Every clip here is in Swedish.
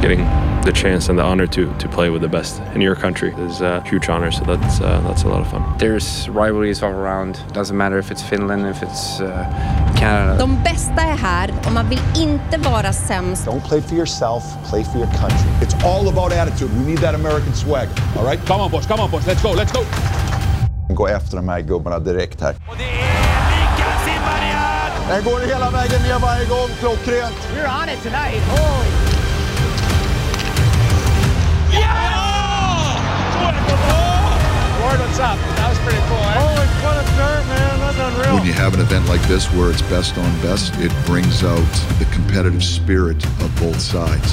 getting the chance and the honor to play with the best in your country is a huge honor. So that's a lot of fun. There's rivalries all around. Doesn't matter if it's Finland, if it's Canada. De bästa är här och man vill inte vara sämst. Don't play for yourself, play for your country. It's all about attitude. We need that American swag. All right? Come on boys, let's go. Gå efter de här gubbarna direkt här. Och det är Mikael Zibanejad! Den går hela vägen ner varje gång, klockrent. You're on it tonight. Holy. Ward, what's up? That was pretty cool, eh? Holy what a dirt, man. That's unreal. When you have an event like this where it's best on best, it brings out the competitive spirit of both sides.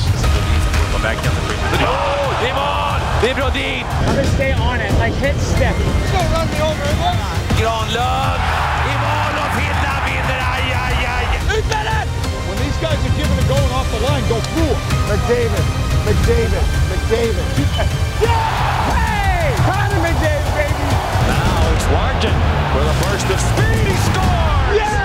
Det är mål! Det är Brodin! I'm gonna stay on it, like hit step. Go run me over. Granlund! I mål och Finland vinner! Aj! Ut med den! When these guys are giving it going off the line, go through it. McDavid. Hey! Connor McDavid, baby! Now it's Larkin with a burst of speed. He scores! Yeah!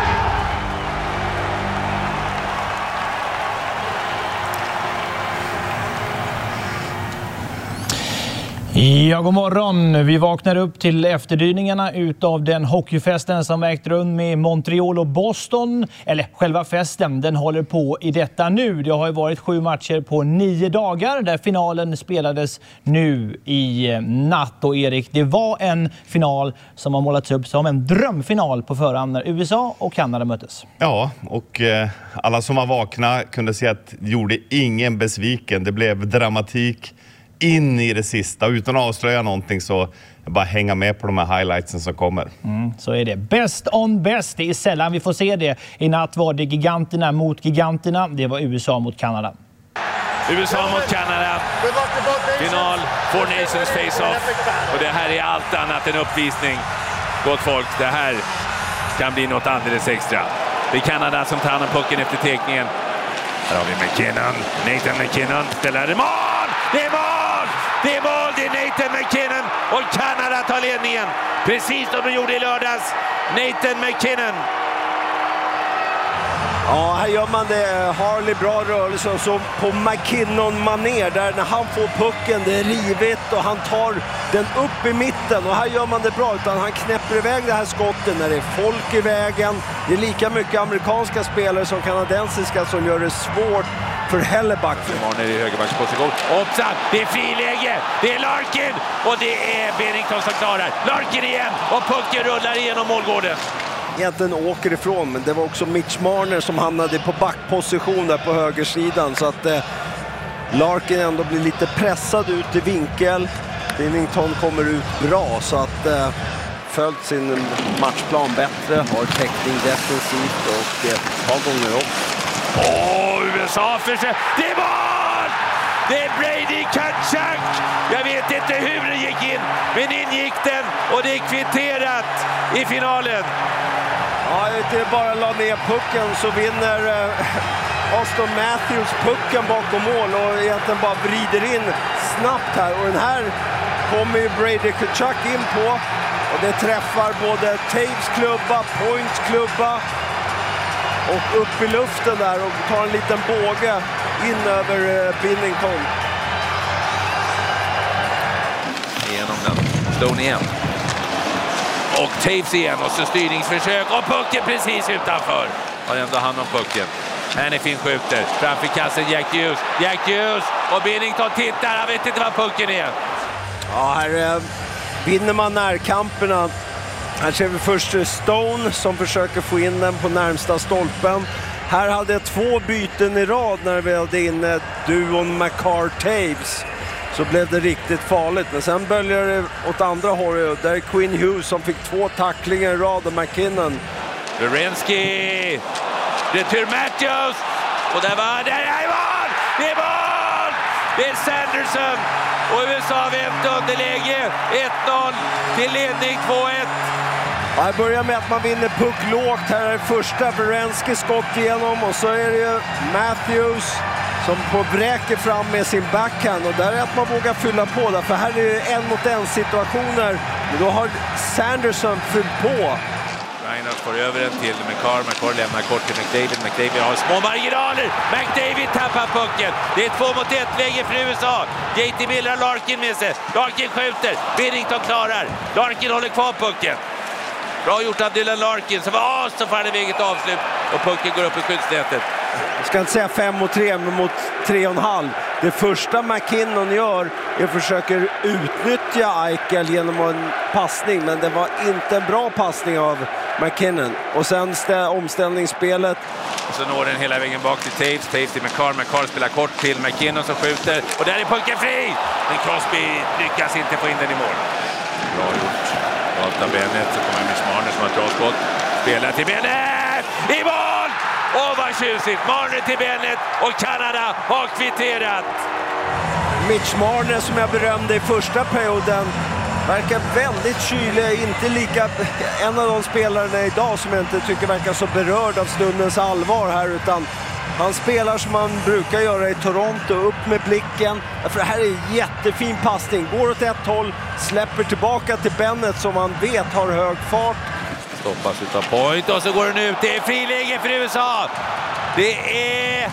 Ja, god morgon. Vi vaknar upp till efterdyningarna utav den hockeyfesten som ägt rum med Montreal och Boston. Eller själva festen, den håller på i detta nu. Det har ju varit 7 matcher på 9 dagar där finalen spelades nu i natt. Och Erik, det var en final som har målats upp som en drömfinal på förhand när USA och Kanada möttes. Ja, och alla som var vakna kunde se att det gjorde ingen besviken. Det blev dramatik in i det sista. Utan att avslöja någonting så bara hänga med på de här highlightsen som kommer. Så är det. Best on best. Det är sällan vi får se det. I natt var det giganterna mot giganterna. Det var USA mot Kanada. USA mot Kanada. Final, Four Nations face-off. Och det här är allt annat än uppvisning. Gott folk, det här kan bli något alldeles extra. Det är Kanada som tar hand om pucken efter tekningen. Här har vi McKinnon. Nathan McKinnon ställer det mål! Det är mål! Det är mål! Det är Nathan McKinnon och Kanada tar ledningen. Precis som de gjorde i lördags. Nathan McKinnon. Ja, här gör man det. Harley bra rörelse och så på McKinnon-manér där när han får pucken, det är rivigt och han tar den upp i mitten och här gör man det bra utan han knäpper iväg det här skottet när det är folk i vägen. Det är lika mycket amerikanska spelare som kanadensiska som gör det svårt för Helleback. Marner i högerbacksposition. Hoppsan, det är friläge. Det är Larkin och det är Binnington som klarar. Larkin igen och pucken rullar igenom målgården. Egentligen åker ifrån, men det var också Mitch Marner som hamnade på backposition där på högersidan så att Larkin ändå blir lite pressad ut i vinkel. Binnington kommer ut bra så att följt sin matchplan bättre, har täckning defensivt och har gånger upp. USA försöker. Det är mål! Det är Brady Tkachuk. Jag vet inte hur det gick in, men ingick den och det är kvitterat i finalen. Ja, det bara la ner pucken så vinner Auston Matthews pucken bakom mål och egentligen bara vrider in snabbt här. Och den här kommer ju Brady Tkachuk in på och det träffar både Taves klubba, Points klubba och upp i luften där och tar en liten båge in över Binnington. Igenom den. Stone igen. Och Taves igen och så styrningsförsök och pucken precis utanför. Har ändå hand om pucken. Hannifin skjuter framför kassen Jack Hughes och Binnington tittar. Han vet inte vad pucken är. Ja, här vinner man närkamperna. Här ser vi först Stone som försöker få in den på närmsta stolpen. Här hade jag 2 byten i rad när vi hade in duon Makar-Taves. Så blev det riktigt farligt. Men sen böljar det åt andra hållet. Där är Quinn Hughes som fick 2 tacklingar i rad av McKinnon. Werenski! Retur Matthews! Och där var det är mål! Det är mål! Det är Sanderson! Och USA har vänt underläge. 1-0 till ledning 2-1. Ja, här börjar med att man vinner puck lågt. Här är första Werenski skott igenom. Och så är det ju Matthews som på bräker fram med sin backhand. Och där är att man vågar fylla på. För här är det 1-mot-1 situationer. Men då har Sanderson fyllt på. Miners får över den till McCarr lämnar kort till McDavid. McDavid har små marginaler. McDavid tappar pucken. Det är 2-1-läge för USA. JT Miller har Larkin med sig. Larkin skjuter. Binnington klarar. Larkin håller kvar pucken. Bra gjort av Dylan Larkin som var så faller väget avslut och pucken går upp i skyddsnätet. Jag ska inte säga 5-3 men mot 3,5. Det första McKinnon gör är att försöka utnyttja Eichel genom en passning, men det var inte en bra passning av McKinnon. Och sen omställningsspelet. Och så når den hela vägen bak till Taves. Taves till McCarr. McCarr spelar kort till McKinnon som skjuter. Och där är pucken fri! Men Crosby lyckas inte få in den i mål. Bra gjort. Valta Bennett, så kommer Mitch Marner som har ett bra skott. Spelar till Bennett! I mål! Åh, vad tjusigt! Marner till Bennett och Kanada har kvitterat. Mitch Marner som jag berömde i första perioden verkar väldigt kylig, inte lika en av de spelarna idag som jag inte tycker verkar så berörd av stundens allvar här, utan han spelar som man brukar göra i Toronto, upp med blicken. För det här är en jättefin passning. Går åt ett håll, släpper tillbaka till Bennett som man vet har hög fart. Stoppas utav Point och så går den ut. Det är friläge för USA. Det är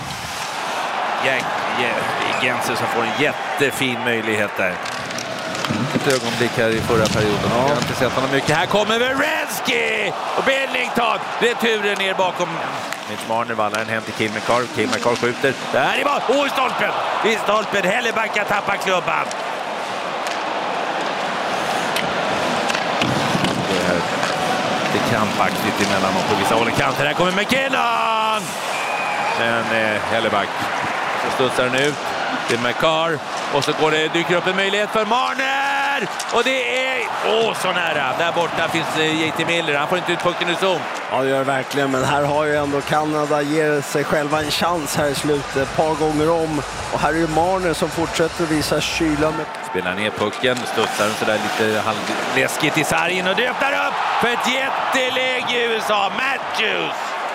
Genser som får en jättefin möjlighet där. Ett ögonblick här i förra perioden. Jag har inte sett honom mycket. Här kommer Werenski och Binnington. Returen ner bakom. Mitch Marner vallar den hem till Cale Makar. Cale Makar skjuter. Där är mål. I stolpen. I stolpen. Hellebacka tappar klubban. Det är krampaktigt emellanåt på vissa håll i kanter. Här kommer McKinnon! Men Helleback. Så studsar den ut till McCarr. Och så dyker upp en möjlighet för Marner! Och det är så nära. Där borta finns JT Miller. Han får inte ut pucken i zon. Ja, det gör det verkligen. Men här har ju ändå Kanada ger sig själva en chans här i slutet. Ett par gånger om. Och här är ju Marner som fortsätter att visa kyla. Spelar ner pucken. Studsar den sådär lite halvläskigt i sargen. Och det öppnar upp för ett jätteläge i USA. Matthews.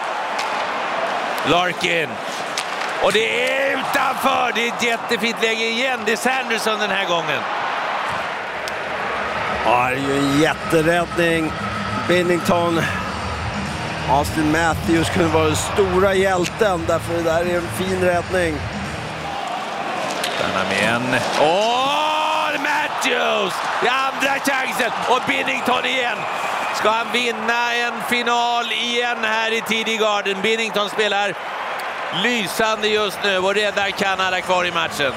Larkin. Och det är utanför. Det är ett jättefint läge igen. Det är Sanderson den här gången. Ja, det är ju en jätteräddning. Binnington. Austin Matthews kunde vara den stora hjälten. Därför det där är en fin räddning. Stannar med en. Matthews! Det är andra chansen. Och Binnington igen. Ska han vinna en final igen här i TD Garden? Binnington spelar lysande just nu och räddar Kanada kvar i matchen.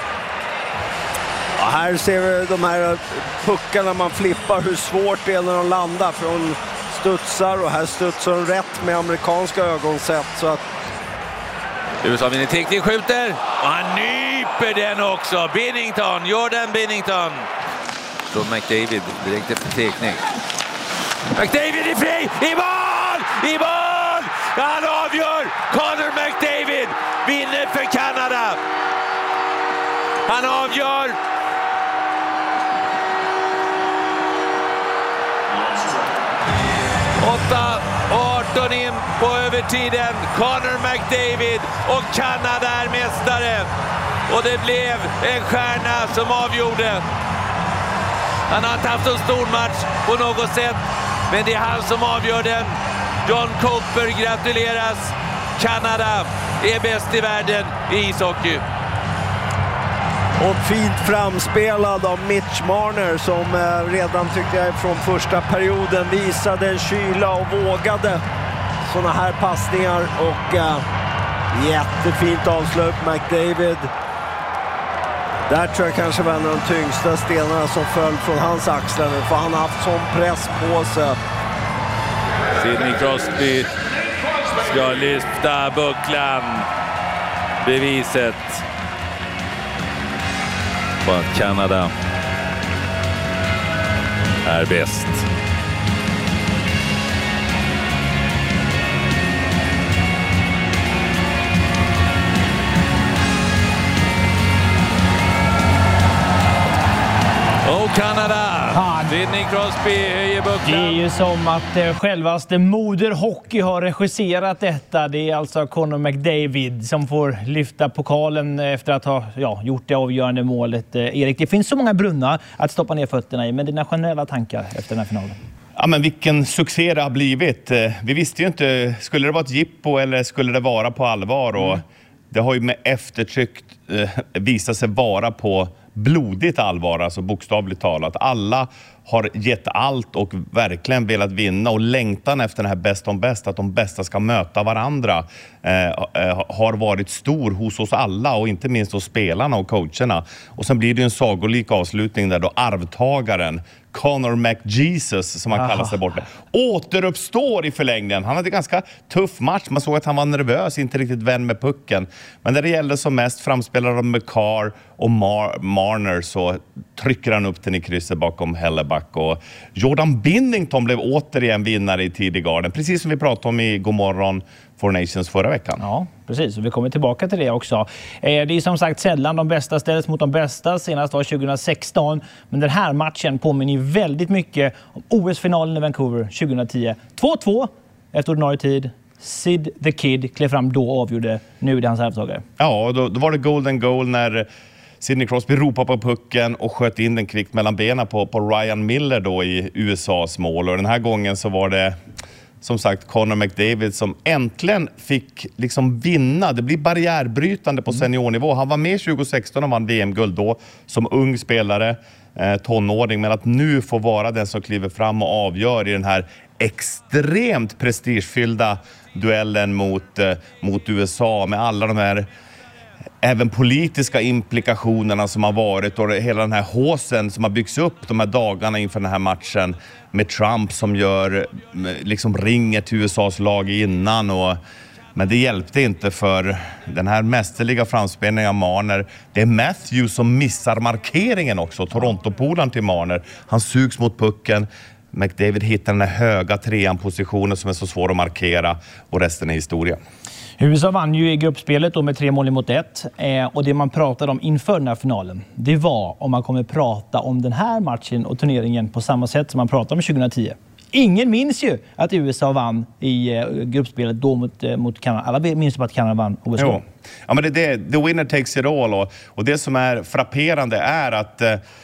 Ja, här ser vi de här puckarna man flippar, hur svårt det är när de landar. För de studsar och här studsar de rätt med amerikanska ögonsätt. Så att USA vinner teknik, skjuter och han nyper den också. Binnington, Jordan Binnington. Från McDavid direkt efter teknik. McDavid är fri! I mål! I mål! Han avgör! Connor McDavid vinner för Kanada. Han avgör. Åtta 18 in på övertiden. Connor McDavid och Kanada är mästare. Och det blev en stjärna som avgjorde. Han har inte haft en stor match på något sätt, men det är han som avgör den. John Cooper gratuleras. Kanada är bäst i världen i ishockey. Och fint framspelad av Mitch Marner som redan tycker jag från första perioden visade en kyla och vågade såna här passningar. Och jättefint avslut McDavid. Där tror jag kanske var en av de tyngsta stenarna som föll från hans axlar nu, för han har haft sån press på sig. Sidney Crosby ska lyfta bucklan. Beviset på att Kanada är bäst. Och Kanada! Sidney Crosby höjer bucklan. Det är ju som att självaste Moder Hockey har regisserat detta. Det är alltså Connor McDavid som får lyfta pokalen efter att ha gjort det avgörande målet. Erik, det finns så många brunnar att stoppa ner fötterna i, men dina generella tankar efter den här finalen? Ja, men vilken succé det har blivit. Vi visste ju inte, skulle det vara ett jippo eller skulle det vara på allvar? Och det har ju med eftertryck visat sig vara på blodigt allvar, alltså bokstavligt talat. Alla har gett allt och verkligen velat vinna, och längtan efter den här bäst om bäst, att de bästa ska möta varandra, har varit stor hos oss alla, och inte minst hos spelarna och coacherna. Och sen blir det en sagolik avslutning där då arvtagaren Connor McJesus, som han kallar sig borta, återuppstår i förlängningen. Han hade en ganska tuff match. Man såg att han var nervös, inte riktigt vän med pucken. Men när det gällde som mest framspelare av McCarr och Marner, så trycker han upp den i krysset bakom Helleback. Och Jordan Binnington blev återigen vinnare i tidig garden, precis som vi pratade om i Godmorgon Four Nations förra veckan. Ja, precis. Och vi kommer tillbaka till det också. Det är som sagt sällan de bästa ställs mot de bästa. Senast var 2016. Men den här matchen påminner väldigt mycket om OS-finalen i Vancouver 2010. 2-2 efter ordinarie tid. Sid the Kid klev fram då och avgjorde. Nu är det hans arvtagare. Ja, då var det golden goal när Sidney Crosby ropade på pucken och sköt in den kvickt mellan benen på Ryan Miller då i USAs mål. Och den här gången så var det som sagt Connor McDavid som äntligen fick liksom vinna. Det blir barriärbrytande på seniornivå. Han var med 2016 och vann VM-guld då som ung spelare, tonåring. Men att nu få vara den som kliver fram och avgör i den här extremt prestigefyllda duellen mot USA med alla de här även politiska implikationerna som har varit, och hela den här håsen som har byggts upp de här dagarna inför den här matchen med Trump som liksom ringer till USAs lag innan. Men det hjälpte inte, för den här mästerliga framspelningen av Marner. Det är Matthews som missar markeringen också, Toronto-polaren till Marner. Han sugs mot pucken. McDavid hittar den här höga trean-positionen som är så svår att markera, och resten är historia. USA vann ju i gruppspelet då med 3-1. Och det man pratade om inför den här finalen, det var om man kommer prata om den här matchen och turneringen på samma sätt som man pratade om 2010. Ingen minns ju att USA vann i gruppspelet då mot Kanada. Alla minns ju att Kanada vann OS. Ja, men the winner takes it all. Och det som är frapperande är att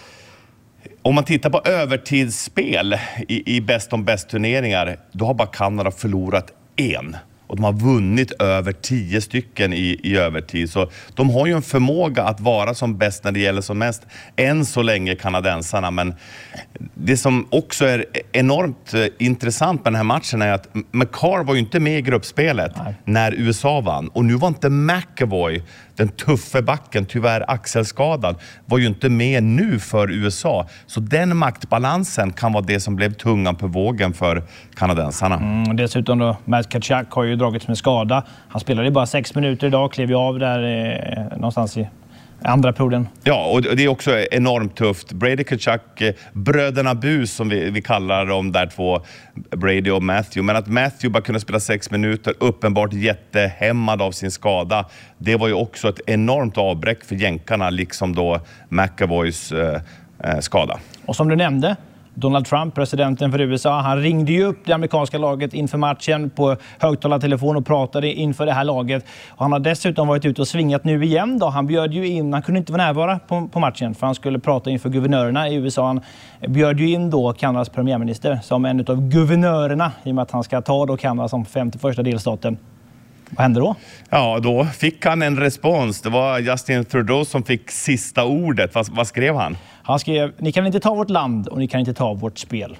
om man tittar på övertidsspel i bäst om bäst turneringar, då har bara Kanada förlorat en. Och de har vunnit över 10 stycken i övertid. Så de har ju en förmåga att vara som bäst när det gäller som mest. Än så länge kanadensarna. Men det som också är enormt intressant med den här matchen är att McCarr var ju inte med i gruppspelet när USA vann. Och nu var inte McAvoy, den tuffe backen, tyvärr axelskadad, var ju inte med nu för USA. Så den maktbalansen kan vara det som blev tungan på vågen för kanadensarna. Dessutom då, Matt Tkachuk har ju dragits med skada. Han spelade bara 6 minuter idag, klev ju av där någonstans i andra perioden. Ja, och det är också enormt tufft. Brady Tkachuk, bröderna Bus som vi kallar dem där två, Brady och Matthew. Men att Matthew bara kunde spela 6 minuter, uppenbart jättehämmad av sin skada. Det var ju också ett enormt avbräck för jänkarna, liksom då McAvoys skada. Och som du nämnde, Donald Trump, presidenten för USA, han ringde ju upp det amerikanska laget inför matchen på högtalartelefon och pratade inför det här laget. Och han har dessutom varit ute och svingat nu igen då. Han bjöd ju in, han kunde inte vara närvara på matchen för han skulle prata inför guvernörerna i USA. Han bjöd ju in då Kanadas premiärminister som en av guvernörerna i och med att han ska ta då Kanada som 51:a delstaten. Vad hände då? Ja, då fick han en respons. Det var Justin Trudeau som fick sista ordet. Vad skrev han? Han skrev, ni kan inte ta vårt land och ni kan inte ta vårt spel.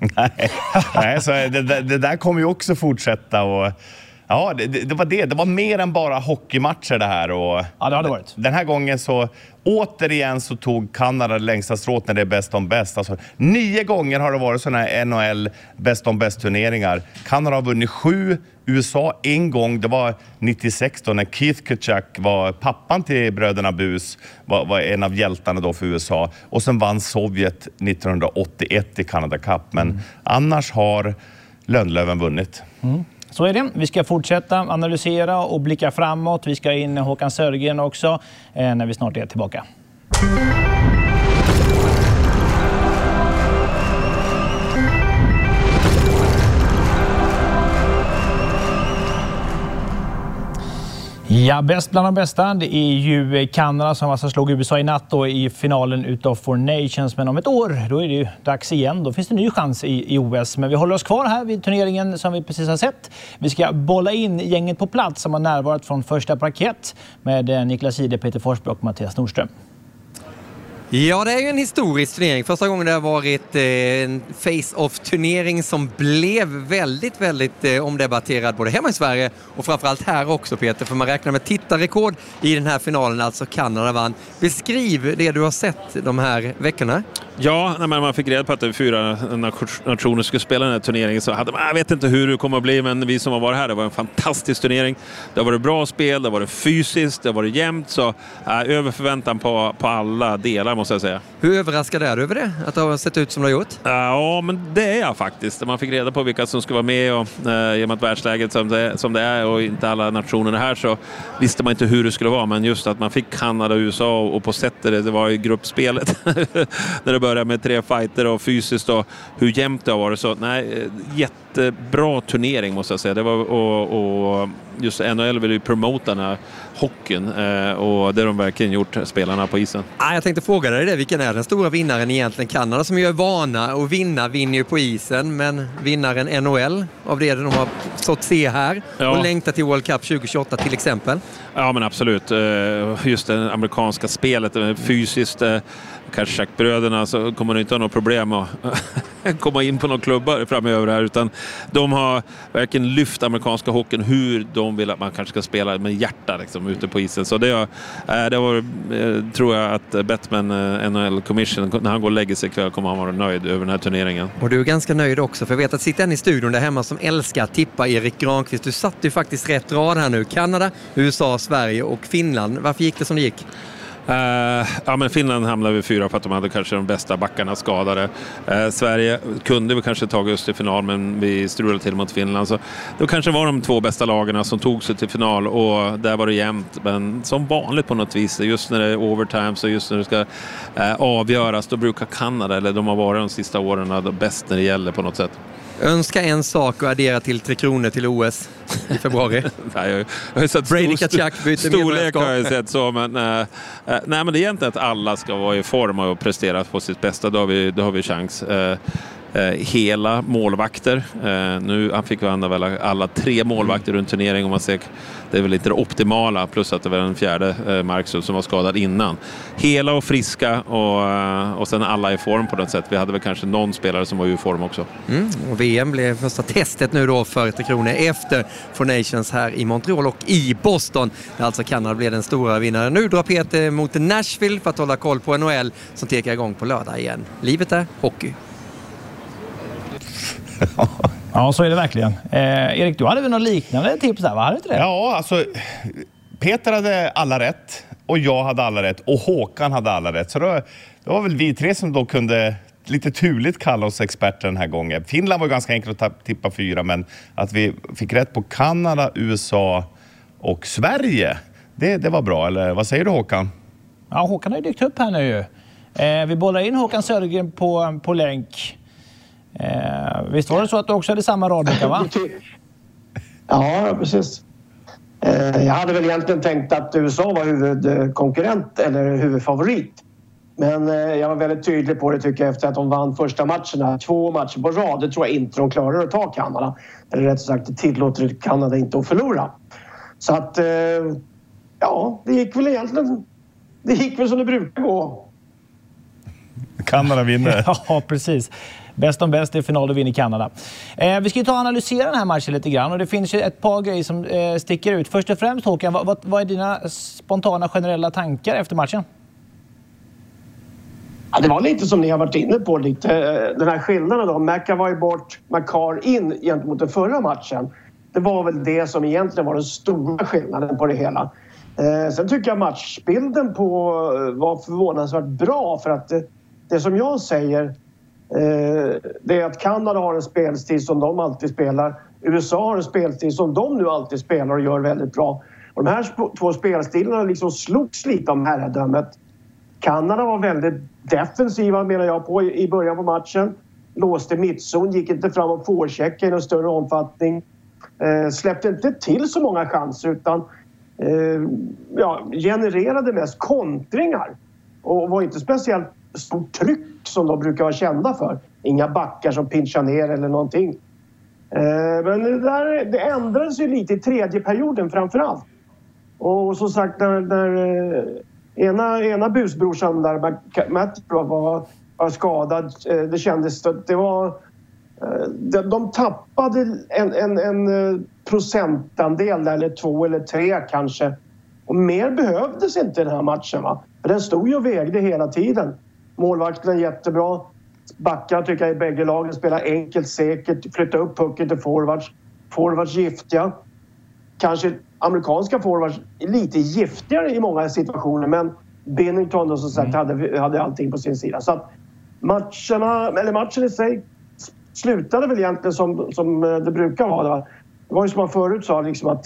Nej, så det där kommer ju också fortsätta. Och ja, det var det. Det var mer än bara hockeymatcher det här. Och ja, det hade varit. Den här gången så återigen så tog Kanada längsta strået när det är bäst om bäst. Alltså, 9 gånger har det varit sådana här NHL bäst om bäst turneringar. Kanada har vunnit 7, USA en gång. Det var 96 då när Keith Tkachuk var pappan till bröderna Bus. Var en av hjältarna då för USA. Och sen vann Sovjet 1981 i Canada Cup. Men annars har Lönnlöven vunnit. Så är det. Vi ska fortsätta analysera och blicka framåt. Vi ska in Håkan Sörgren också när vi snart är tillbaka. Ja, bäst bland de bästa, det är ju Kanada som alltså slog USA i natt då i finalen utav Four Nations. Men om ett år, då är det ju dags igen. Då finns det en ny chans i OS. Men vi håller oss kvar här vid turneringen som vi precis har sett. Vi ska bolla in gänget på plats som har närvarat från första parkett med Niklas Ide, Peter Forsberg och Mattias Nordström. Ja, det är ju en historisk turnering. Första gången det har varit en face-off-turnering som blev väldigt, väldigt omdebatterad både hemma i Sverige och framförallt här också, Peter. För man räknar med tittarrekord i den här finalen, alltså Kanada vann. Beskriv det du har sett de här veckorna. Ja, när man fick reda på att 4 nationer skulle spela den här turneringen så hade man, jag vet inte hur det kommer att bli, men vi som har varit här, det var en fantastisk turnering. Det har varit bra spel, det har varit fysiskt, det har varit jämnt, så över förväntan på alla delar måste jag säga. Hur överraskad är du över det? Att det har sett ut som det har gjort? Ja, men det är jag faktiskt. Man fick reda på vilka som ska vara med och genom att världsläget som det är och inte alla nationer här, så visste man inte hur det skulle vara, men just att man fick Kanada och USA och på sättet det var i gruppspelet när det började med 3 fighter och fysiskt och hur jämnt det har varit, så nej, jättebra turnering måste jag säga. Det var och just NHL vill ju promota den här hockeyn och det har de verkligen gjort, spelarna på isen. Jag tänkte fråga dig det, vilken är den stora vinnaren egentligen? Kanada som ju är vana och vinner ju på isen, men vinnaren NHL av det de har fått se här och längtar till World Cup 2028 till exempel. Ja, men absolut. Just det amerikanska spelet, fysiskt, kanske bröderna, så kommer det inte ha något problem att komma in på några klubbar framöver här, utan de har verkligen lyft amerikanska hockeyn hur de vill att man kanske ska spela med hjärta liksom, ute på isen. Så det var tror jag att Bettman, NHL Commission, när han går och lägger sig ikväll kommer han vara nöjd över den här turneringen. Och du är ganska nöjd också, för jag vet att sitta en i studion där hemma som älskar att tippa, Erik Granqvist. Du satt ju faktiskt rätt rad här nu. Kanada, USA, Sverige och Finland. Varför gick det som det gick? Ja, men Finland hamnade vid 4 för att de hade kanske de bästa backarna skadade. Sverige kunde vi kanske tagit oss till final, men vi strulade till mot Finland. Så då kanske var de 2 bästa lagarna som tog sig till final och där var det jämnt. Men som vanligt på något vis, just när det är overtime så just när det ska avgöras, då brukar Kanada, eller de har varit de sista åren bäst när det gäller på något sätt. Önska en sak och addera till 3 kronor till OS i februari. Nej, jag har sett Brady Tkachuk byter storlek har jag sett så, men nej, men det är egentligen att alla ska vara i form och prestera på sitt bästa, då har vi chans. Hela målvakter. Nu fick vi använda alla 3 målvakter runt turnering, och man ser det är väl inte det optimala, plus att det var den 4:e Markström som var skadad innan. Hela och friska och sen alla i form på något sätt. Vi hade väl kanske någon spelare som var i form också. Och VM blev första testet nu då för 3 kronor efter Four Nations här i Montreal och i Boston. Där alltså Kanada blev den stora vinnaren. Nu drar Peter mot Nashville för att hålla koll på NHL som tekar igång på lördag igen. Livet är hockey. Ja, så är det verkligen. Erik, du hade väl något liknande tips där, va? Hade du inte det? Ja, alltså Peter hade alla rätt och jag hade alla rätt och Håkan hade alla rätt. Så det var väl vi 3 som då kunde lite turligt kalla oss experter den här gången. Finland var ganska enkelt att tippa 4, men att vi fick rätt på Kanada, USA och Sverige, det var bra. Eller vad säger du, Håkan? Ja, Håkan har ju dykt upp här nu ju. Vi bollar in Håkan Södergren på länk. Visst var det så att du också hade samma radboka, va? Ja, precis. Jag hade väl egentligen tänkt att USA var huvudkonkurrent eller huvudfavorit. Men jag var väldigt tydlig på det, tycker jag, efter att de vann första matcherna. 2 matcher på rad, det tror jag inte de klarar att ta Kanada. Eller rätt sagt, det tillåter Kanada inte att förlora. Så att, ja, det gick väl egentligen... Det gick väl som det brukar gå. Kanada vinner. Ja, precis. Bäst om bäst i final och vinner Kanada. Vi ska ju ta och analysera den här matchen lite grann. Och det finns ju ett par grejer som sticker ut. Först och främst, Håkan, vad är dina spontana generella tankar efter matchen? Ja, det var lite som ni har varit inne på. Lite, den här skillnaden då. McAvoy bort, McCarr in gentemot den förra matchen. Det var väl det som egentligen var den stora skillnaden på det hela. Sen tycker jag matchbilden var förvånansvärt bra. För att det som jag säger... det är att Kanada har en spelstil som de alltid spelar. USA har en spelstil som de nu alltid spelar och gör väldigt bra. Och de här 2 spelstilarna liksom slogs lite om herradömet. Kanada var väldigt defensiva, menar jag, på i början på matchen. Låste mittzon, gick inte fram och forecheckade i någon större omfattning. Släppte inte till så många chanser, utan genererade mest kontringar. Och var inte speciellt stort tryck som de brukar vara kända för. Inga backar som pinchar ner eller någonting. Men det ändrades ju lite i tredje perioden framförallt. Och som sagt, när ena busbrorsan där, Matt, var skadad. Det kändes att det var... De tappade en procentandel eller 2 eller 3 kanske. Och mer behövdes inte i den här matchen, va? För den stod ju och vägde hela tiden. Målvakten är jättebra. Backar tycker jag i bägge lagen spelar enkelt, säkert. Flytta upp pucken till forwards. Forwards giftiga. Kanske amerikanska forwards lite giftigare i många situationer. Men Binnington då, som sagt hade allting på sin sida. Så att matchen i sig slutade väl egentligen som det brukar vara. Det var ju som man förut sa, liksom att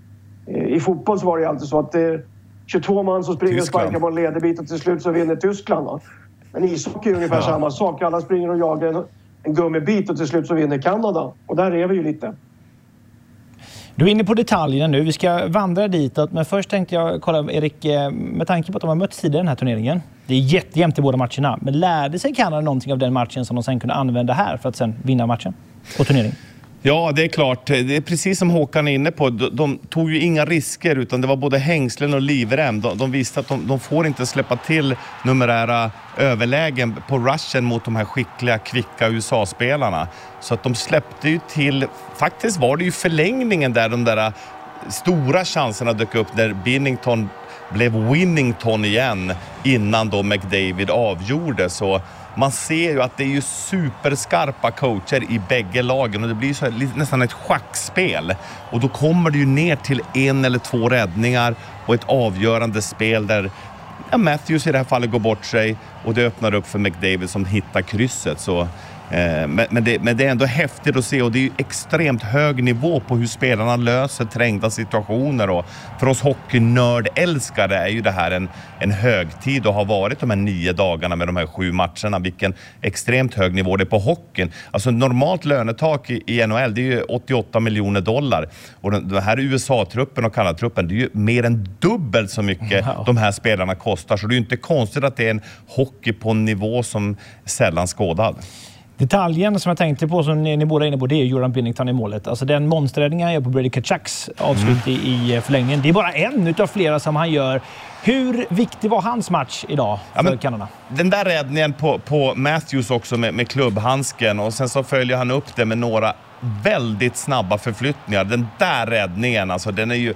i fotboll så var det alltid så att det är 22 man som springer och sparkar på en lederbit och till slut så vinner Tyskland. Va? Men ishockey är ungefär samma sak. Alla springer och jagar en gummibit och till slut så vinner Kanada. Och där är vi ju lite. Du är inne på detaljerna nu. Vi ska vandra ditåt. Men först tänkte jag kolla, Erik, med tanke på att de har mötts tidigare i den här turneringen. Det är jättejämnt i båda matcherna. Men lärde sig Kanada någonting av den matchen som de sen kunde använda här för att sen vinna matchen på turneringen? Ja, det är klart. Det är precis som Håkan är inne på. De tog ju inga risker, utan det var både hängslen och livrem. De visste att de får inte släppa till numerära överlägen på rushen mot de här skickliga, kvicka USA-spelarna. Så att de släppte ju till... Faktiskt var det ju förlängningen där de där stora chanserna dök upp, där Binnington blev Winnington igen innan då McDavid avgjorde. Så man ser ju att det är ju superskarpa coacher i bägge lagen och det blir så nästan ett schackspel. Och då kommer det ju ner till 1 eller 2 räddningar och ett avgörande spel där Matthews i det här fallet går bort sig och det öppnar upp för McDavid som hittar krysset. Så men det är ändå häftigt att se, och det är ju extremt hög nivå på hur spelarna löser trängda situationer. Och för oss hockeynördälskare är ju det här en högtid och har varit de här 9 dagarna med de här 7 matcherna. Vilken extremt hög nivå det är på hockeyn. Alltså normalt lönetak i NHL, det är ju $88 miljoner. Och den här USA-truppen och Kanada-truppen, det är ju mer än dubbelt så mycket de här spelarna kostar. Så det är ju inte konstigt att det är en hockey på en nivå som sällan skådad. Detaljen som jag tänkte på, som ni båda är inne på, det är Jordan Binnington i målet. Alltså den monsterräddningen han gör på Brady Tkachaks avslut i förlängningen. Det är bara en utav flera som han gör. Hur viktig var hans match idag för Kanada? Den där räddningen på Matthews också med klubbhandsken, och sen så följer han upp det med några väldigt snabba förflyttningar. Den där räddningen, alltså den är ju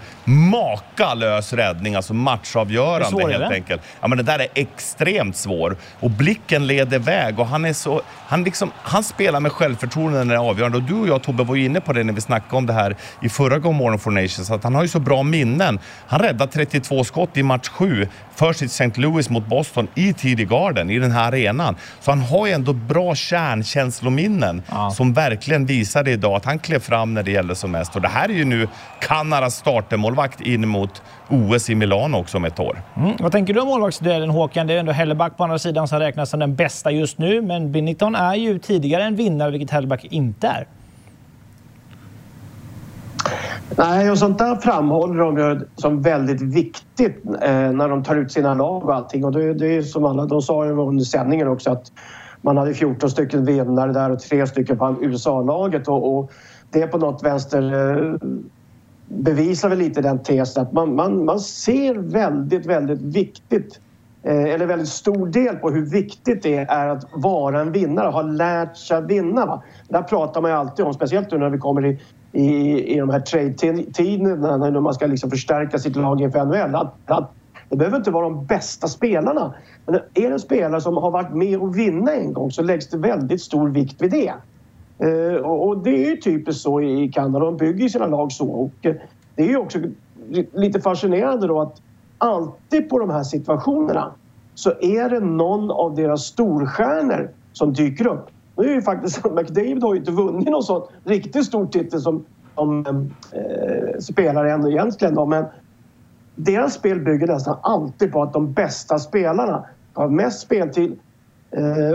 makalös räddning, alltså matchavgörande helt enkelt. Ja, men det där är extremt svår och blicken leder väg och han spelar med självförtroende när det är avgörande. Och du och jag, Tobbe, var inne på det när vi snackade om det här i förra God Morning for Nations, att han har ju så bra minnen. Han räddade 32 skott i match 7 för sitt St. Louis mot Boston i TD Garden, i den här arenan. Så han har ju ändå bra kärnkänslominnen som verkligen visar det idag, att han klev fram när det gäller som mest. Och det här är ju nu Kanadas startermålvakt in mot OS i Milano också om ett år. Vad tänker du om målvaktsduellen, Håkan? Det är ändå Helleback på andra sidan som räknas som den bästa just nu, men Binnington är ju tidigare en vinnare, vilket Helleback inte är. Nej, och sånt där framhåller de som väldigt viktigt när de tar ut sina lag och allting. Och det är som alla, de sa ju under sändningen också att man hade 14 stycken vinnare där och 3 stycken på USA-laget. Och det på något vänster bevisar väl lite den tesen att man ser väldigt, väldigt viktigt, eller väldigt stor del på hur viktigt det är att vara en vinnare, ha lärt sig att vinna. Va? Där pratar man ju alltid om, speciellt när vi kommer i de här trade-tiderna när man ska liksom förstärka sitt lag inför NHL. Det behöver inte vara de bästa spelarna. Men är det en spelare som har varit med och vinna en gång så läggs det väldigt stor vikt vid det. Och det är ju typiskt så i Kanada. De bygger sina lag så. Och det är ju också lite fascinerande då att alltid på de här situationerna så är det någon av deras storstjärnor som dyker upp. Nu är ju faktiskt McDavid har ju inte vunnit någon sån riktigt stor titel som spelare ändå egentligen då, men deras spel bygger nästan alltid på att de bästa spelarna har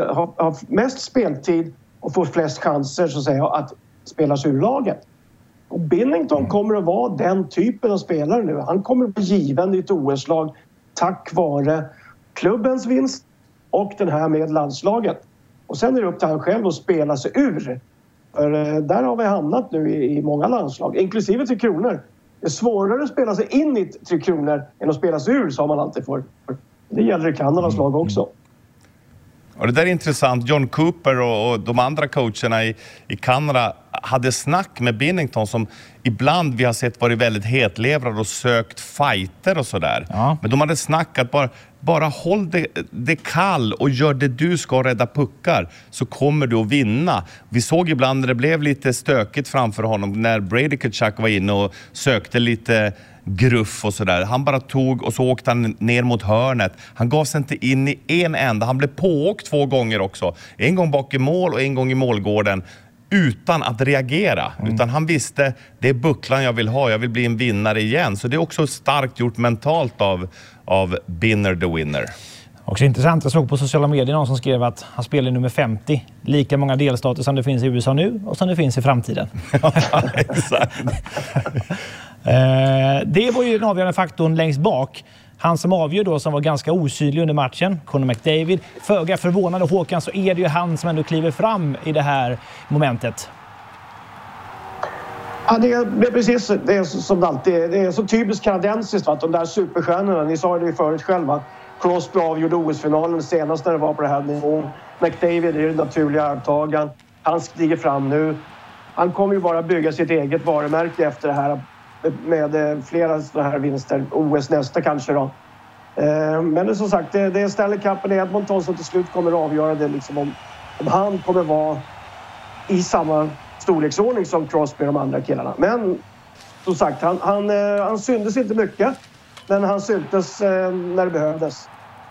mest speltid och får flest chanser så att säga att spela sig ur laget. Och Binnington kommer att vara den typen av spelare nu. Han kommer att bli given i ett OS-lag tack vare klubbens vinst och den här med landslaget. Och sen är det upp till han själv att spela sig ur. För där har vi hamnat nu i många landslag, inklusive Tre Kronor. Det är svårare att spela sig in i Tre Kronor än att spela sig ur, som man alltid får. Det gäller i Kanadas lag också. Och det där är intressant. John Cooper och de andra coacherna i Kanada hade snack med Binnington som ibland vi har sett varit väldigt hetlevrad och sökt fighter och sådär. Ja. Men de hade snackat bara håll det kall och gör det du ska, rädda puckar, så kommer du att vinna. Vi såg ibland när det blev lite stökigt framför honom när Brady Tkachuk var inne och sökte lite gruff och sådär. Han bara tog och så åkte han ner mot hörnet. Han gav sig inte in i en enda. Han blev pååkt 2 gånger också. En gång bak i mål och en gång i målgården utan att reagera. Utan han visste, det är bucklan jag vill ha. Jag vill bli en vinnare igen. Så det är också starkt gjort mentalt av Binner the Winner. Också intressant, jag såg på sociala medier någon som skrev att han spelar nummer 50. Lika många delstater som det finns i USA nu och som det finns i framtiden. Exakt. Det var ju den avgörande faktorn längst bak. Han som avgör då, som var ganska osynlig under matchen, Connor McDavid. Föga förvånande Håkan, så är det ju han som ändå kliver fram i det här momentet. Ja, det är precis det är som det alltid är. Det är så typiskt kanadensiskt att de där superstjärnorna, ni sa det ju förut själva. Crosby avgjorde OS-finalen senast när det var på det här nivån. McDavid är den naturliga arvtagaren. Han stiger fram nu. Han kommer ju bara bygga sitt eget varumärke efter det här med flera sådana här vinster. OS nästa kanske då. Men det är som sagt, det är Stanley Cup och det är Edmonton som till slut kommer att avgöra det liksom om han kommer vara i samma storleksordning som Crosby och de andra killarna. Men som sagt, han syntes inte mycket. Men han syntes när det behövdes.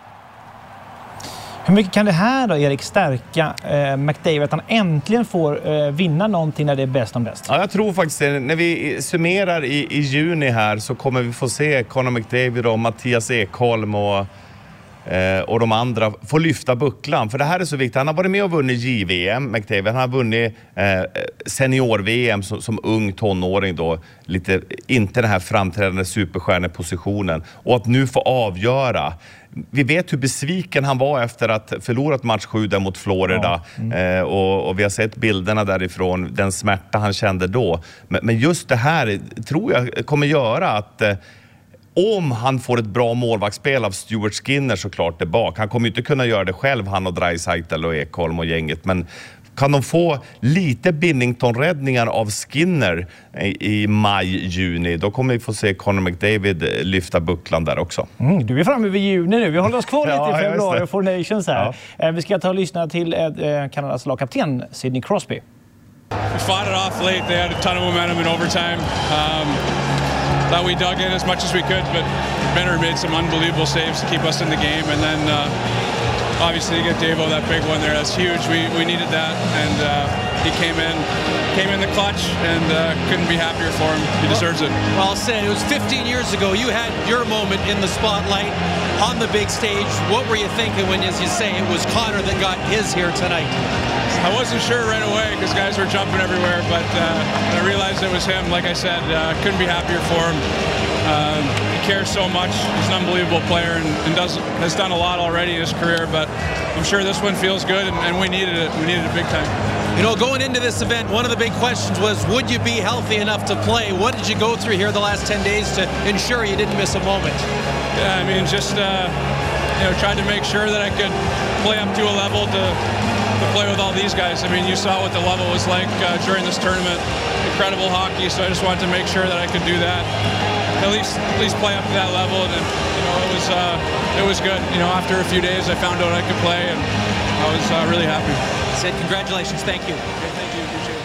Hur mycket kan det här då, Erik, stärka McDavid att han äntligen får vinna någonting när det är bäst om bäst? Ja, jag tror faktiskt det. När vi summerar i juni här så kommer vi få se Connor McDavid och Mattias Ekholm och de andra får lyfta bucklan. För det här är så viktigt. Han har varit med och vunnit JVM, McDavid. Han har vunnit senior-VM som ung tonåring då. Lite, inte den här framträdande superstjärnepositionen. Och att nu få avgöra. Vi vet hur besviken han var efter att förlorat match 7 där mot Florida. Ja. Och vi har sett bilderna därifrån. Den smärta han kände då. Men just det här tror jag kommer göra att... om han får ett bra målvaktsspel av Stuart Skinner såklart där bak. Han kommer ju inte kunna göra det själv, han och Draisaitl och Ekholm och gänget. Men kan de få lite Binnington-räddningar av Skinner i maj-juni, då kommer vi få se Connor McDavid lyfta bucklan där också. Du är framme vid juni nu. Vi håller oss kvar lite i februari for Nations här. Ja. Vi ska ta och lyssna till Kanadas lagkapten Sidney Crosby. We fought it off late. They had a ton of momentum in overtime. Thought we dug in as much as we could, but Benner made some unbelievable saves to keep us in the game. And then obviously to get Davo that big one there, that's huge. We needed that, and he came in the clutch, and couldn't be happier for him. He deserves it. Well, I'll say it was 15 years ago. You had your moment in the spotlight on the big stage. What were you thinking when, as you say, it was Connor that got his here tonight? I wasn't sure right away because guys were jumping everywhere, but I realized it was him. Like I said, couldn't be happier for him. He cares so much. He's an unbelievable player and has done a lot already in his career, but I'm sure this one feels good, and we needed it. We needed it big time. You know, going into this event, one of the big questions was, would you be healthy enough to play? What did you go through here the last 10 days to ensure you didn't miss a moment? Yeah, I mean, just tried to make sure that I could play up to a level to play with all these guys. I mean, you saw what the level was like during this tournament. Incredible hockey, so I just wanted to make sure that I could do that. At least play up to that level, and it was good. You know, after a few days, I found out I could play, and I was really happy. Said congratulations, thank you. Thank you, appreciate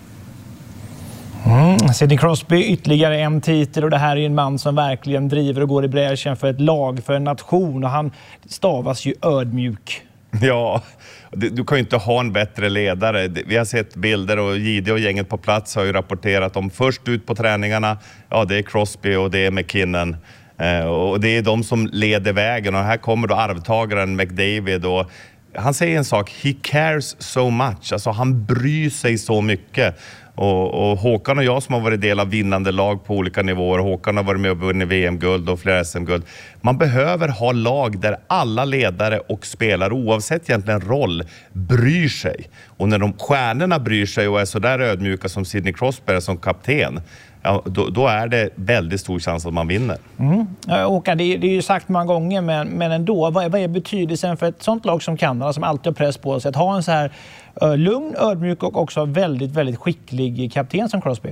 it. Sidney Crosby, ytterligare en titel, och det här är en man som verkligen driver och går i bräschen för ett lag, för en nation, och han stavas ju ödmjuk. Ja, du kan ju inte ha en bättre ledare. Vi har sett bilder och JD och gänget på plats har ju rapporterat om först ut på träningarna. Ja, det är Crosby och det är McKinnon. Och det är de som leder vägen, och här kommer då arvtagaren McDavid, och han säger en sak: he cares so much. Alltså han bryr sig så mycket. Och Håkan och jag som har varit del av vinnande lag på olika nivåer. Håkan har varit med och vunnit VM-guld och flera SM-guld. Man behöver ha lag där alla ledare och spelare, oavsett egentligen roll, bryr sig. Och när de stjärnorna bryr sig och är så där ödmjuka som Sidney Crosby är som kapten, ja, då är det väldigt stor chans att man vinner. Håkan, det är ju sagt många gånger, men ändå, vad är betydelsen för ett sånt lag som Kanada som alltid har press på sig att ha en så här lugn, ödmjuk och också väldigt, väldigt skicklig kapten som Crosby?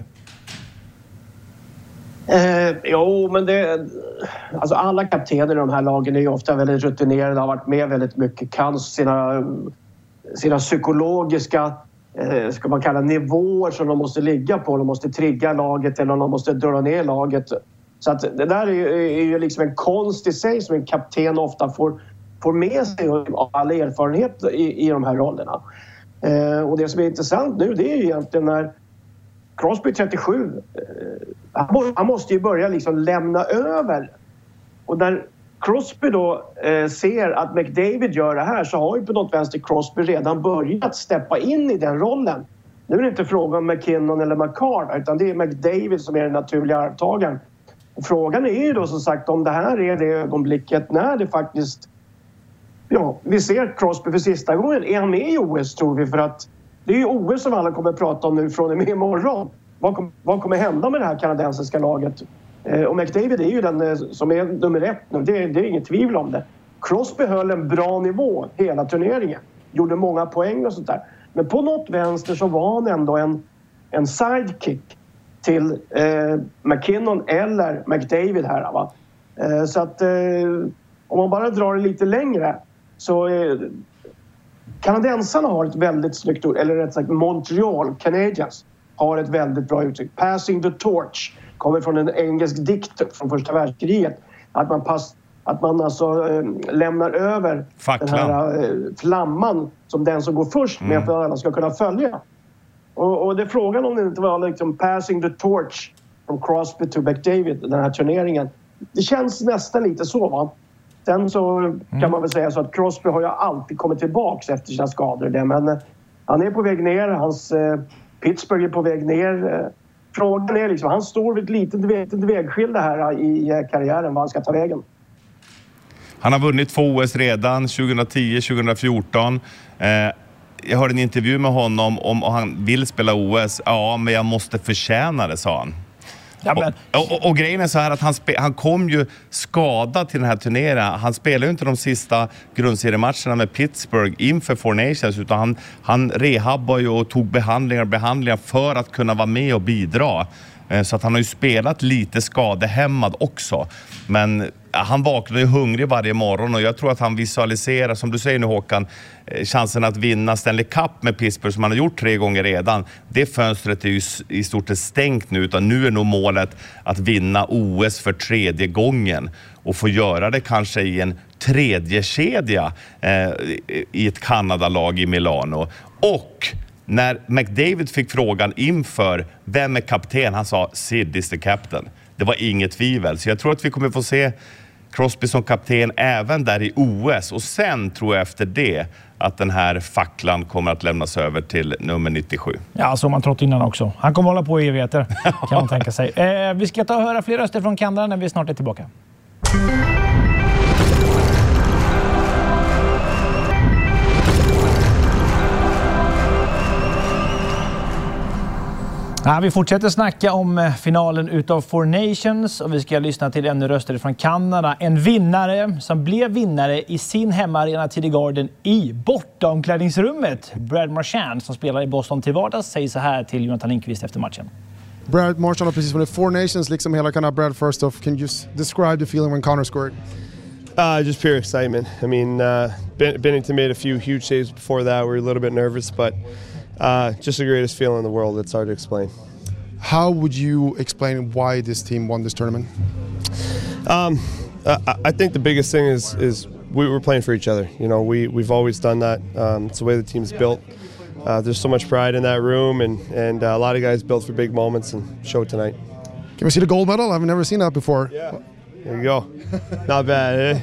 Jo, men alltså alla kaptener i de här lagen är ju ofta väldigt rutinerade, har varit med väldigt mycket, kan sina psykologiska ska man kalla nivåer som de måste ligga på. De måste trigga laget eller de måste dra ner laget. Så att det där är ju liksom en konst i sig som en kapten ofta får med sig av all erfarenhet i de här rollerna. Och det som är intressant nu, det är ju egentligen när Crosby 37, han måste ju börja liksom lämna över. Och när Crosby då ser att McDavid gör det här, så har ju på något vänster Crosby redan börjat steppa in i den rollen. Nu är det inte frågan om McKinnon eller McCarr, utan det är McDavid som är den naturliga arvtagaren. Och frågan är ju då som sagt om det här är det ögonblicket när det faktiskt... Ja, vi ser Crosby för sista gången. Är han med i OS, tror vi? För att det är ju OS som alla kommer att prata om nu från och med imorgon. Vad kommer hända med det här kanadensiska laget? Och McDavid är ju den som är nummer 1 nu. Det är inget tvivel om det. Crosby höll en bra nivå hela turneringen. Gjorde många poäng och sånt där. Men på något vänster så var han ändå en sidekick till McKinnon eller McDavid här. Va? Så att om man bara drar det lite längre så... kanadensarna har ett väldigt snyggt ord, eller rätt sagt Montreal Canadiens har ett väldigt bra uttryck. Passing the torch kommer från en engelsk dikt från första världskriget. Att man alltså lämnar över den här flamman som den som går först med för att alla ska kunna följa. Och det är frågan om det inte var liksom passing the torch från Crosby to McDavid, den här turneringen. Det känns nästan lite så, va? Sen så kan man väl säga så att Crosby har ju alltid kommit tillbaka efter sina skador. Men han är på väg ner. Hans Pittsburgh är på väg ner. Frågan är liksom, han står vid ett litet vägskilde här i karriären, vad han ska ta vägen. Han har vunnit 2 OS redan, 2010, 2014. Jag hörde en intervju med honom om han vill spela OS. Ja, men jag måste förtjäna det, sa han. Ja, och grejen är så här att han kom ju skadad till den här turneringen. Han spelade ju inte de sista grundseriematcherna med Pittsburgh inför Four Nations, utan han rehabbade ju och tog behandlingar för att kunna vara med och bidra. Så att han har ju spelat lite skadehämmad också. Men han vaknar ju hungrig varje morgon och jag tror att han visualiserar, som du säger nu Håkan, chansen att vinna Stanley Cup med Pittsburgh som han har gjort 3 gånger redan. Det fönstret är ju i stort sett stängt nu, utan nu är nog målet att vinna OS för 3:e gången och få göra det kanske i en 3:e kedja i ett Kanadalag i Milano. Och när McDavid fick frågan inför vem är kapten, han sa Sid is the captain. Det var inget tvivel. Så jag tror att vi kommer få se Crosby som kapten även där i OS. Och sen tror jag efter det att den här facklan kommer att lämnas över till nummer 97. Ja, som man trott innan också. Han kommer hålla på i evigheter, kan man tänka sig. Vi ska ta och höra fler röster från Kanada när vi snart är tillbaka. Ja, vi fortsätter snacka om finalen utav Four Nations och vi ska lyssna till ännu röster från Kanada. En vinnare som blev vinnare i sin hemmaarena TD Garden i bortaomklädningsrummet. Brad Marchand som spelar i Boston till vardags säger så här till Jonathan Lindqvist efter matchen. Brad Marchand har precis vunnit Four Nations, liksom hela Kanada. Brad, first off, can you just describe the feeling when Connor scored? Just pure excitement. I mean, Binnington made a few huge saves before that. We were a little bit nervous, but just the greatest feeling in the world. It's hard to explain. How would you explain why this team won this tournament? I think the biggest thing is we were playing for each other. You know, we've always done that. It's the way the team's built. There's so much pride in that room, and a lot of guys built for big moments and showed tonight. Can we see the gold medal? I've never seen that before. Yeah. There you go. Not bad, eh?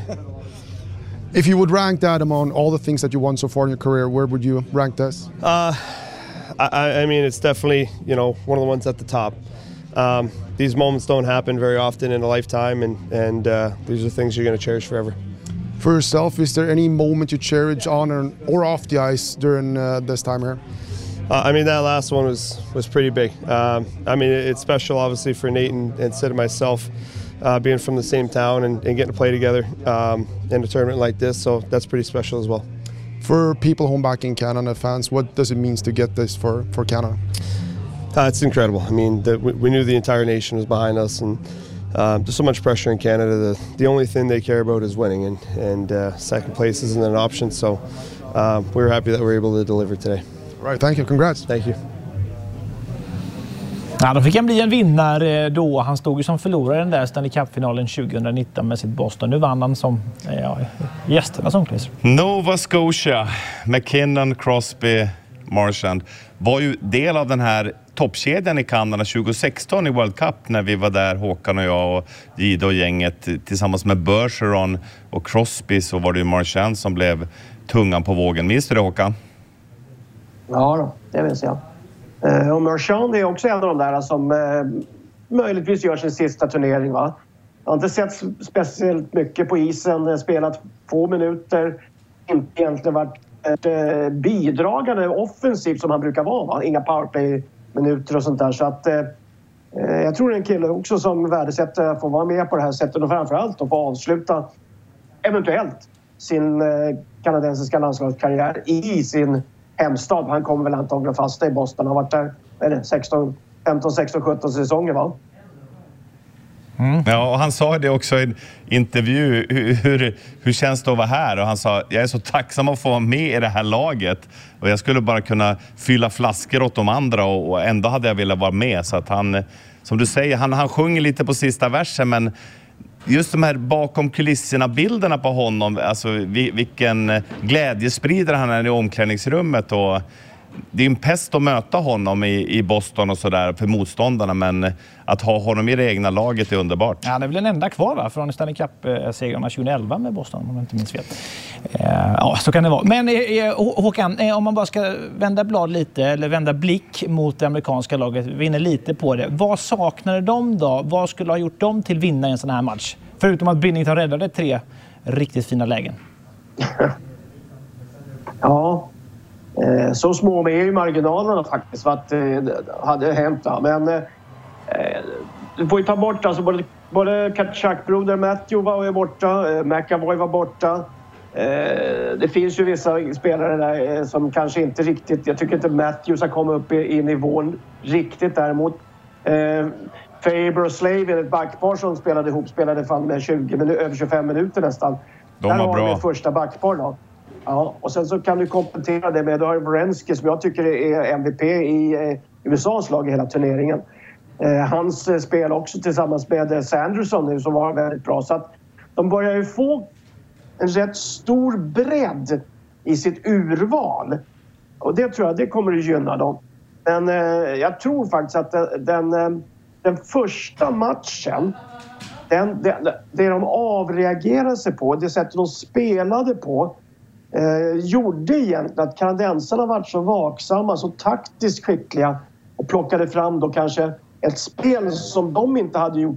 If you would rank that among all the things that you won so far in your career, where would you rank this? I mean, it's definitely, you know, one of the ones at the top. These moments don't happen very often in a lifetime, and these are things you're going to cherish forever. For yourself, is there any moment you cherish on or off the ice during this time here? I mean, that last one was pretty big. I mean, it's special, obviously, for Nate and Sid and myself, being from the same town and getting to play together in a tournament like this. So that's pretty special as well. For people home back in Canada, fans, what does it mean to get this for Canada? It's incredible. I mean, we knew the entire nation was behind us, and there's so much pressure in Canada. The only thing they care about is winning, and second place isn't an option. So we were happy that we were able to deliver today. Right, thank you. Congrats. Thank you. Ja, då fick han bli en vinnare då. Han stod ju som förlorare i den där Stanley Cup-finalen 2019 med sitt Boston. Nu vann han som gästerna som Chris. Nova Scotia, McKinnon, Crosby, Marchand var ju del av den här toppkedjan i Kanada 2016 i World Cup när vi var där, Håkan och jag och Gide och gänget tillsammans med Bergeron och Crosby. Så var det ju Marchand som blev tungan på vågen. Minns du det, Håkan? Ja då, det minns jag. Och Marchand är också en av de där som möjligtvis gör sin sista turnering, va? Jag har inte sett speciellt mycket på isen, spelat 2 minuter, inte egentligen varit ett bidragande offensivt som han brukar vara, va? Inga powerplay-minuter och sånt där. Så att jag tror det är en kille också som värdesätter att få vara med på det här sättet och framförallt att få avsluta eventuellt sin kanadensiska landslagskarriär i sin hemstad. Han kommer väl antagligen fasta i Boston. Han har varit där 15, 16, 17 säsonger, va? Mm. Ja, och han sa det också i en intervju. Hur känns det att vara här? Och han sa, jag är så tacksam att få vara med i det här laget. Och jag skulle bara kunna fylla flaskor åt de andra och ändå hade jag velat vara med. Så att han, som du säger, han sjunger lite på sista versen, men just de här bakom kulisserna bilderna på honom, alltså vilken glädjespridare han är i omklädningsrummet, och det är en pest att möta honom i Boston och sådär för motståndarna, men att ha honom i det egna laget är underbart. Ja, det är väl den enda kvar, va? Från Stanley Cup-segrarna 2011 med Boston, om jag inte minns fel. Ja, så kan det vara. Men Håkan, om man bara ska vända blad lite, eller vända blick mot det amerikanska laget, vinner lite på det. Vad saknade de då? Vad skulle ha gjort dem till vinnare i en sån här match? Förutom att Binnington räddade 3 riktigt fina lägen. Ja, så små är ju marginalerna faktiskt, för att det hade hänt. Men du får ju ta bort, alltså både Tkachuk-broder Matthew var ju borta, McAvoy var borta. Det finns ju vissa spelare där som kanske inte riktigt, jag tycker inte Matthews har kommit upp i nivån riktigt däremot. Faber och Slave, ett backpar som spelade fan med över 25 minuter nästan. De var bra. Där har vi första backpar då. Ja, och sen så kan du komplettera det med, du har Werenski som jag tycker är MVP i USAs lag i hela turneringen. Hans spel också tillsammans med Sanderson nu som var väldigt bra. Så att de börjar ju få en rätt stor bredd i sitt urval. Och det tror jag, det kommer att gynna dem. Men jag tror faktiskt att den första matchen, det de avreagerade sig på, det sättet de spelade på, gjorde egentligen att kanadensarna var så vaksamma, så taktiskt skickliga och plockade fram då kanske ett spel som de inte hade gjort.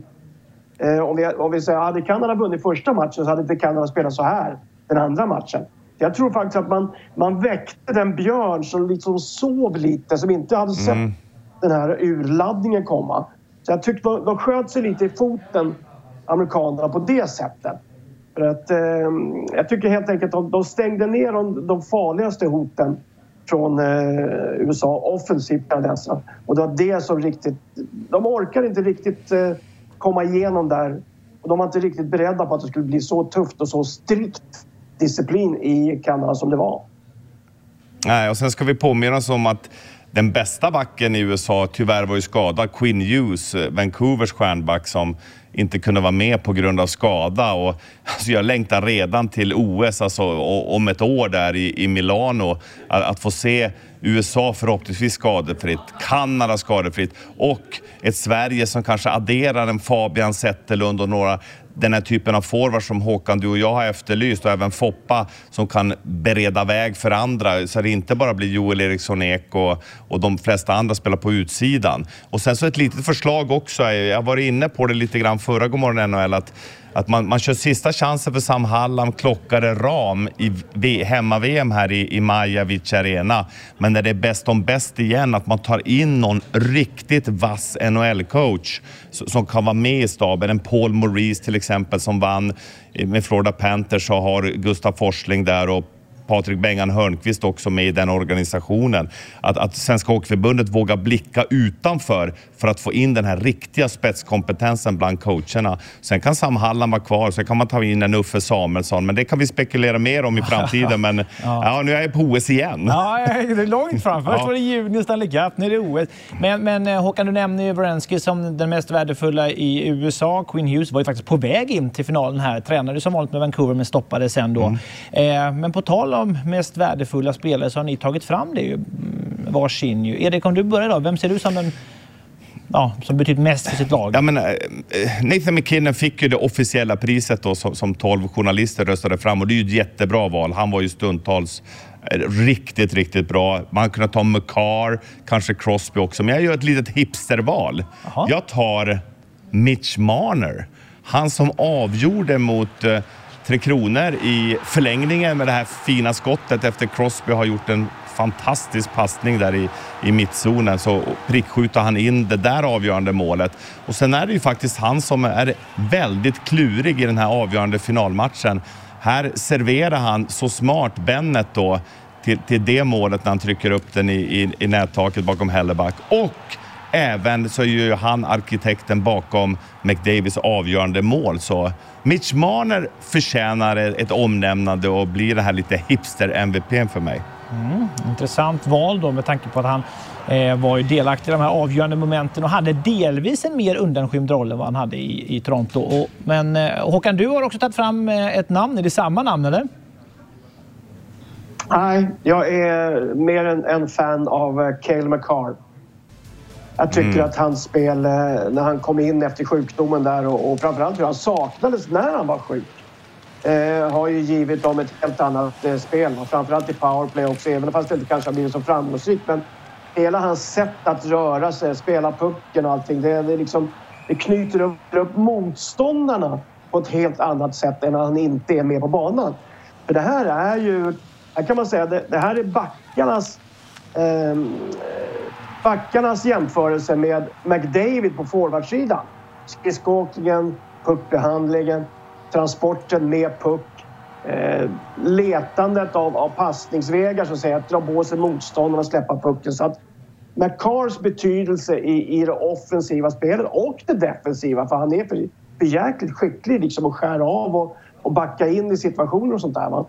Om vi säger, hade Kanada vunnit första matchen så hade inte Kanada spelat så här den andra matchen. Jag tror faktiskt att man väckte den björn som liksom sov lite, som inte hade sett den här urladdningen komma. Så jag tyckte de sköt sig lite i foten, amerikanerna, på det sättet. För att jag tycker helt enkelt att de stängde ner de farligaste hoten från USA offensivt kanadensarna. Och det var det som riktigt... De orkar inte riktigt komma igenom där. Och de var inte riktigt beredda på att det skulle bli så tufft och så strikt disciplin i Kanada som det var. Nej, och sen ska vi påminna oss om att den bästa backen i USA tyvärr var ju skadad. Quinn Hughes, Vancouvers stjärnback, som inte kunde vara med på grund av skada. Och, alltså, jag längtar redan till OS, alltså, om ett år där i Milano. Att få se USA förhoppningsvis skadefritt, Kanada skadefritt och ett Sverige som kanske adderar en Fabian Zetterlund och några den här typen av forward som Håkan, du och jag har efterlyst, och även Foppa som kan bereda väg för andra, så det inte bara blir Joel Eriksson Ek och de flesta andra spelar på utsidan. Och sen så ett litet förslag också, jag var inne på det lite grann förra Godmorgon NHL, att man kör sista chansen för Sam Hallam, klockare ram i hemma-VM här i Majavic Arena. Men när det är bäst om bäst igen, att man tar in någon riktigt vass NHL-coach som kan vara med i staben. En Paul Maurice till exempel som vann med Florida Panthers, så har Gustav Forsling där och Patrik Bengan Hörnqvist också med i den organisationen. Att Svenska Hockeyförbundet vågar blicka utanför för att få in den här riktiga spetskompetensen bland coacherna. Sen kan Sam Hallam vara kvar, så kan man ta in en Uffe Samuelsson, men det kan vi spekulera mer om i framtiden. Men nu är jag på OS igen. Ja, det är långt fram. Först var det juni, Stanley Cup, nu är det OS. Men Håkan, du nämner ju Werenski som den mest värdefulla i USA. Quinn Hughes var ju faktiskt på väg in till finalen här. Tränade som vanligt med Vancouver, men stoppade sen då. Men på tal om mest värdefulla spelare så har ni tagit fram det ju varsin ju. Erik, om du börjar då, vem ser du som som betyder mest för sitt lag? Ja, men Nathan McKinnon fick ju det officiella priset då, som 12 journalister röstade fram, och det är ju ett jättebra val. Han var ju stundtals riktigt, riktigt bra. Man kunde ta McCarr, kanske Crosby också, men jag gör ett litet hipsterval. Aha. Jag tar Mitch Marner. Han som avgjorde mot Tre Kronor i förlängningen med det här fina skottet efter Crosby har gjort en fantastisk passning där i mittzonen, så prickskjuter han in det där avgörande målet. Och sen är det ju faktiskt han som är väldigt klurig i den här avgörande finalmatchen. Här serverar han så smart Bennett då till det målet när han trycker upp den i nättaket bakom Helleback. Och även så är ju han arkitekten bakom McDavids avgörande mål. Så Mitch Marner förtjänar ett omnämnande och blir det här lite hipster-MVP för mig. Intressant val då, med tanke på att han var ju delaktig i de här avgörande momenten och hade delvis en mer undanskymd roll än vad han hade i Toronto. Men Håkan, du har också tagit fram ett namn. Är det samma namn eller? Nej, jag är mer en fan av Cale Makar. Jag tycker att hans spel, när han kom in efter sjukdomen där och framförallt hur han saknades när han var sjuk, har ju givit dem ett helt annat spel. Framförallt i powerplay också, även fast det inte kanske har blivit så framgångsrikt. Men hela hans sätt att röra sig, spela pucken och allting, det knyter upp motståndarna på ett helt annat sätt än när han inte är med på banan. För det här är ju, här kan man säga, det här är backarnas jämförelse med McDavid på forwardsidan. Skridskoåkningen, puckbehandlingen, transporten med puck, letandet av passningsvägar så att säga, att dra på sig motståndarna och släppa pucken. Så att McCarrs betydelse i det offensiva spelet och det defensiva, för han är för jäkligt skicklig liksom att skära av och backa in i situationer och sånt där. Va?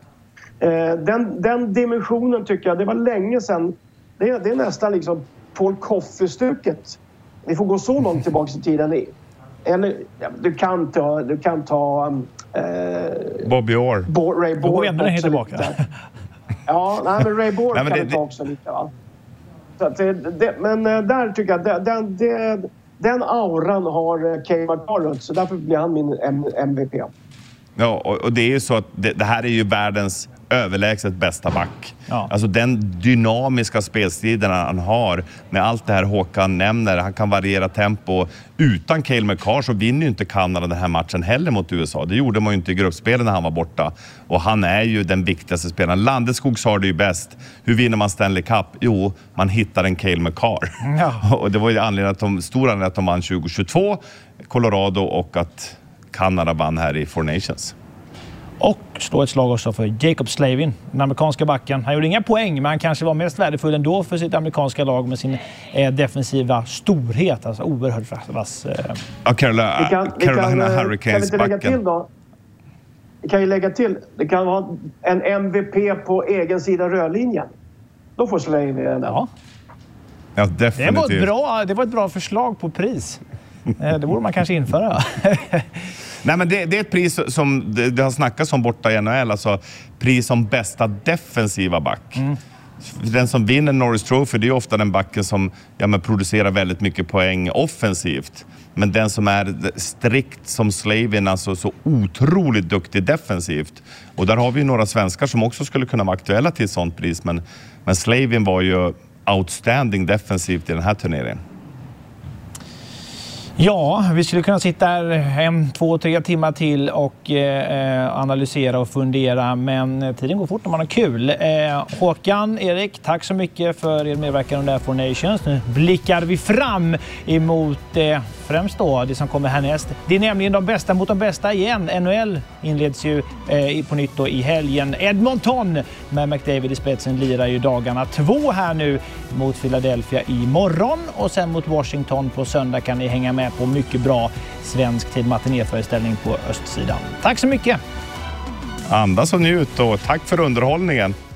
Den dimensionen tycker jag, det var länge sedan, det är nästan liksom Paul Coffey-stuket. Vi får gå så långt tillbaka i tiden. Eller, du kan ta Bobby Orr. Ray Borg också tillbaka. Ja, nej, men Ray Borg kan vi ta också lite. Va? Så att men där tycker jag den auran har Cale Makar, så därför blir han min MVP. Ja, och det är ju så att det här är ju världens överlägset bästa back. Ja. Alltså den dynamiska spelstilen han har med allt det här Håkan nämner. Han kan variera tempo. Utan Cale Makar så vinner ju inte Kanada den här matchen heller mot USA. Det gjorde man ju inte i gruppspelet när han var borta. Och han är ju den viktigaste spelaren. Landeskog sa det ju bäst. Hur vinner man Stanley Cup? Jo, man hittar en Cale Makar. Ja. Och det var ju stor anledning att de vann 2022, Colorado, och att Kanada vann här i Four Nations. Och slå ett slag också för Jacob Slavin, den amerikanska backen. Han gjorde inga poäng, men han kanske var mest värdefull ändå för sitt amerikanska lag med sin defensiva storhet. Alltså oerhört vass. Carolina Hurricanes-backen. Vi kan ju lägga till, det kan vara en MVP på egen sida rödlinjen. Då får Slavin den. Ja, definitivt. Det var ett bra förslag på pris. Det borde man kanske införa. Nej, men det är ett pris som det har snackats om borta i NHL, alltså pris som bästa defensiva back. Den som vinner Norris Trophy, det är ofta den backen som producerar väldigt mycket poäng offensivt. Men den som är strikt som Slavin, alltså så otroligt duktig defensivt. Och där har vi några svenskar som också skulle kunna vara aktuella till ett sånt pris. Men Slavin var ju outstanding defensivt i den här turneringen. Ja, vi skulle kunna sitta här 2, 3 timmar till och analysera och fundera, men tiden går fort när man har kul. Håkan, Erik, tack så mycket för er medverkan under Four Nations. Nu blickar vi fram emot främst då det som kommer härnäst. Det är nämligen de bästa mot de bästa igen. NHL inleds ju på nytt då i helgen. Edmonton med McDavid i spetsen lirar ju dagarna 2 här nu mot Philadelphia imorgon, och sen mot Washington på söndag kan ni hänga med på mycket bra svensk tid matinéföreställning på östsidan. Tack så mycket! Andas och njut och tack för underhållningen!